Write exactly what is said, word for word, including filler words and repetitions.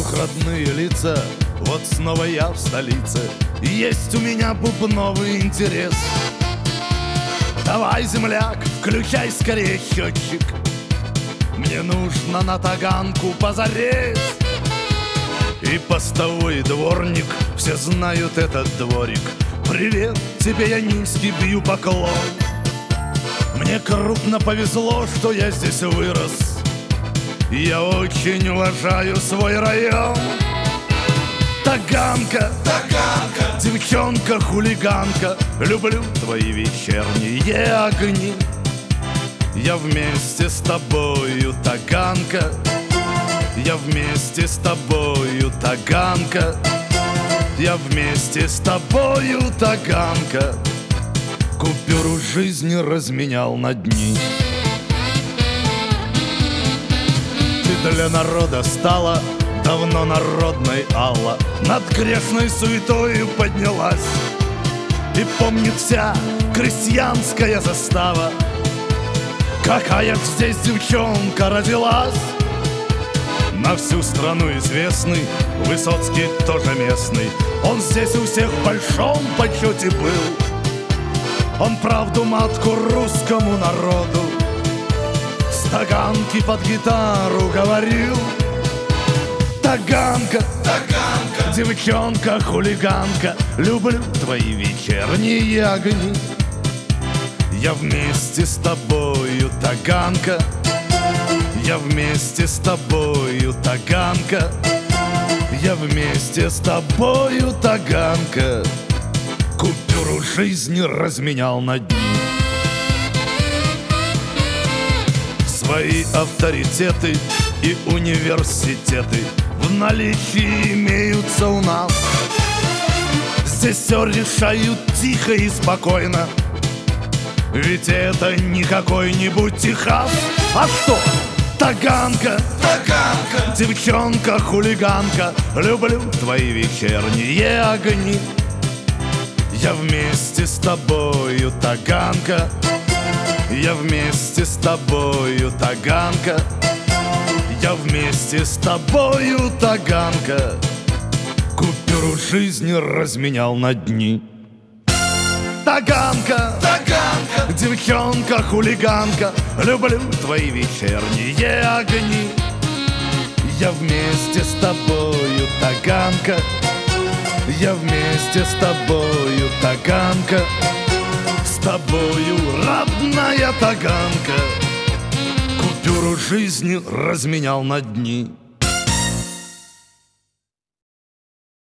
Вокруг родные лица, вот снова я в столице. Есть у меня бубновый интерес. Давай, земляк, включай скорее счетчик. Мне нужно на таганку позарез. И постовой дворник, все знают этот дворик. Привет, тебе я низкий бью поклон. Мне крупно повезло, что я здесь вырос. Я очень уважаю свой район. Таганка, Таганка, девчонка-хулиганка, люблю твои вечерние огни. Я вместе с тобою, Таганка. Я вместе с тобою, Таганка. Я вместе с тобою, Таганка. Купюру жизни разменял на дни. Ты для народа стала давно народной, Алла. Над грешной суетою поднялась. И помнит вся крестьянская застава, какая ж здесь девчонка родилась. На всю страну известный Высоцкий тоже местный. Он здесь у всех в большом почете был. Он правду матку русскому народу с таганки под гитару говорил. Таганка, Таганка, девчонка-хулиганка, люблю твои вечерние огни. Я вместе с тобою, Таганка. Я вместе с тобою, Таганка. Я вместе с тобою, Таганка. Купюру жизни разменял на дни. Свои авторитеты и университеты в наличии имеются у нас. Здесь все решают тихо и спокойно, ведь это не какой-нибудь Техас. А что? Таганка, Таганка, девчонка-хулиганка, люблю твои вечерние огни. Я вместе с тобою, Таганка. Я вместе с тобою, Таганка. Я вместе с тобою, Таганка. Купюру жизни разменял на дни. Таганка, Таганка, девчонка-хулиганка, люблю твои вечерние огни. Я вместе с тобою, Таганка. Я вместе с тобою, Таганка. С тобою, родная Таганка. Купюру жизни разменял на дни.